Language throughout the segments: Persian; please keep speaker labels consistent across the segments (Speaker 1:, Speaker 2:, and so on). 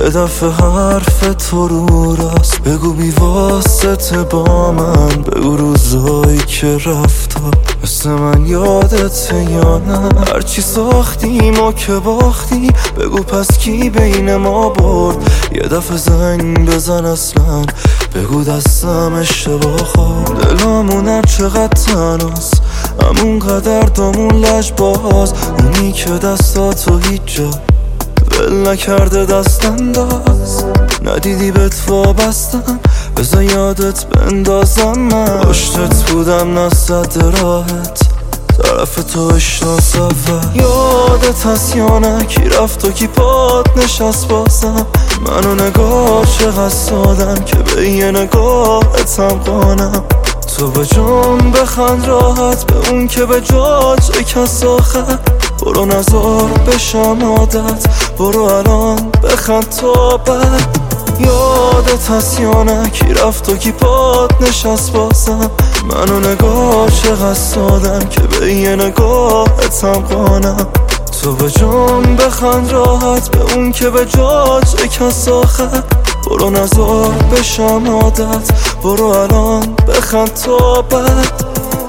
Speaker 1: یه دفعه حرف تو رو راست بگو بی واسطه با من، بگو روزایی که رفتا مثل من یادته یا نه. هرچی ساختیم و که باختی بگو پس کی بین ما برد. یه دفعه زنگ بزن اصلا بگو دستم اشتباه خورد. دلامون هر چقدر تناست همون قدر دامون لجباز، اونی که دستاتو هیچ جا ول نکرده دست انداز. ندیدی بهت وابستم بذار یادت بندازم، من پشتت بودم نصد راحت طرف تو اشناسم. یادت هست یا نه کی رفت و کی پاد نشست بازم. منو نگاه چقدر سادم که به یه نگاهت هم قانم. تو به جون بخند راحت به اون که به جا چه کس آخر. برو نزار بشم عادت، برو الان بخند تا بعد. یادت هست یا نه کی رفت و کی پاد نشست بازم. منو نگاه چقدر سادم که به یه نگاهت هم قانم. تو به جون بخند راحت به اون که به جا چه کس آخر. برو نزار بشم عادت، برو الان بخند تا بعد.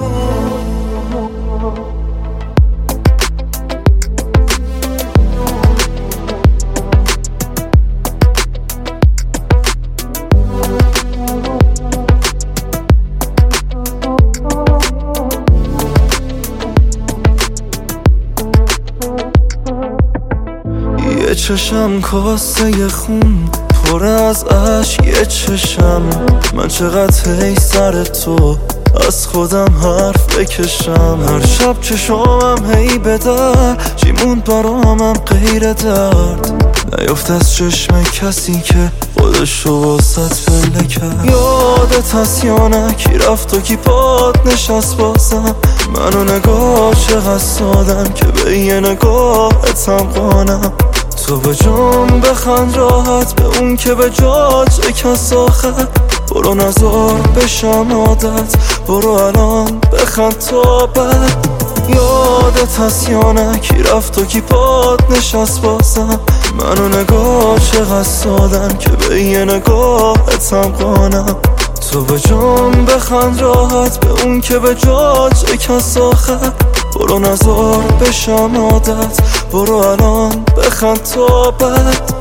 Speaker 1: یه چشم کاسه خون پر از عشق، یه چشم من چقدر هی سر تو از خودم حرف بکشم. هر شب چشمم هی به در چی موند برامم غیر درد. نیفت از چشم کسی که خودشو واسط پله کرد. یادت هست یا نه کی رفت و کی پاد نشست بازم. منو نگاه چقدر سادم که به یه نگاهت هم قانم. تو به جون بخند راحت به اون که به جا چه کس آخر. برو نزار بشم عادت، برو الان بخند تا بعد. یادت هست یا نه کی رفت و کی پاد نشست بازم. منو نگاه چقدر سادم که به یه نگاهت هم قانم. تو به جون بخند راحت به اون که به جا چه کس آخر. برو نزار بشم عادت، برو الان بخند تا بعد.